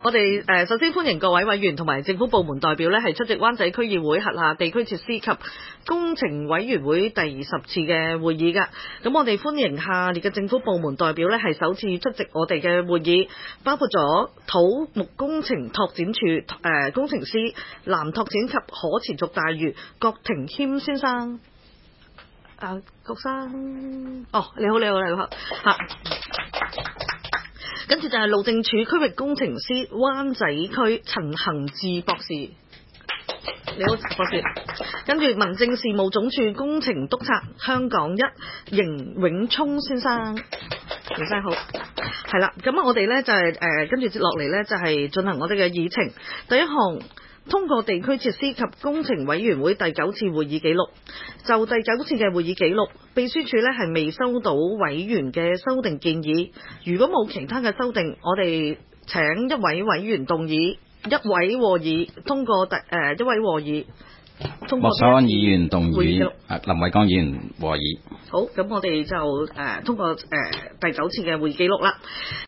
我哋首先歡迎各位委員同埋政府部門代表咧，係出席灣仔區議會轄下地區設施及工程委員會第10次嘅會議㗎。咁我哋歡迎下列嘅政府部門代表咧，係首次出席我哋嘅會議，包括咗土木工程拓展處工程師南拓展及可持續大嶼郭庭謙先生。郭生，你好嚇。跟住就係路政署區域工程師灣仔區陳恒志博士，你好博士。跟住民政事務總署工程督察香港一邢永聰先生，先生好。係啦，咁我哋咧就係跟住接落嚟咧就係進行我哋嘅議程。第一項，通過地區設施及工程委員會第9次會議記錄。就第9次嘅會議記錄，秘書處咧係未收到委員嘅修訂建議。如果冇其他嘅修訂，我哋請一位委員動議，一位和議通過一位和議通過。莫秀安議員動議，林偉江議員和議。好，咁我哋就通過第9次嘅會議記錄啦。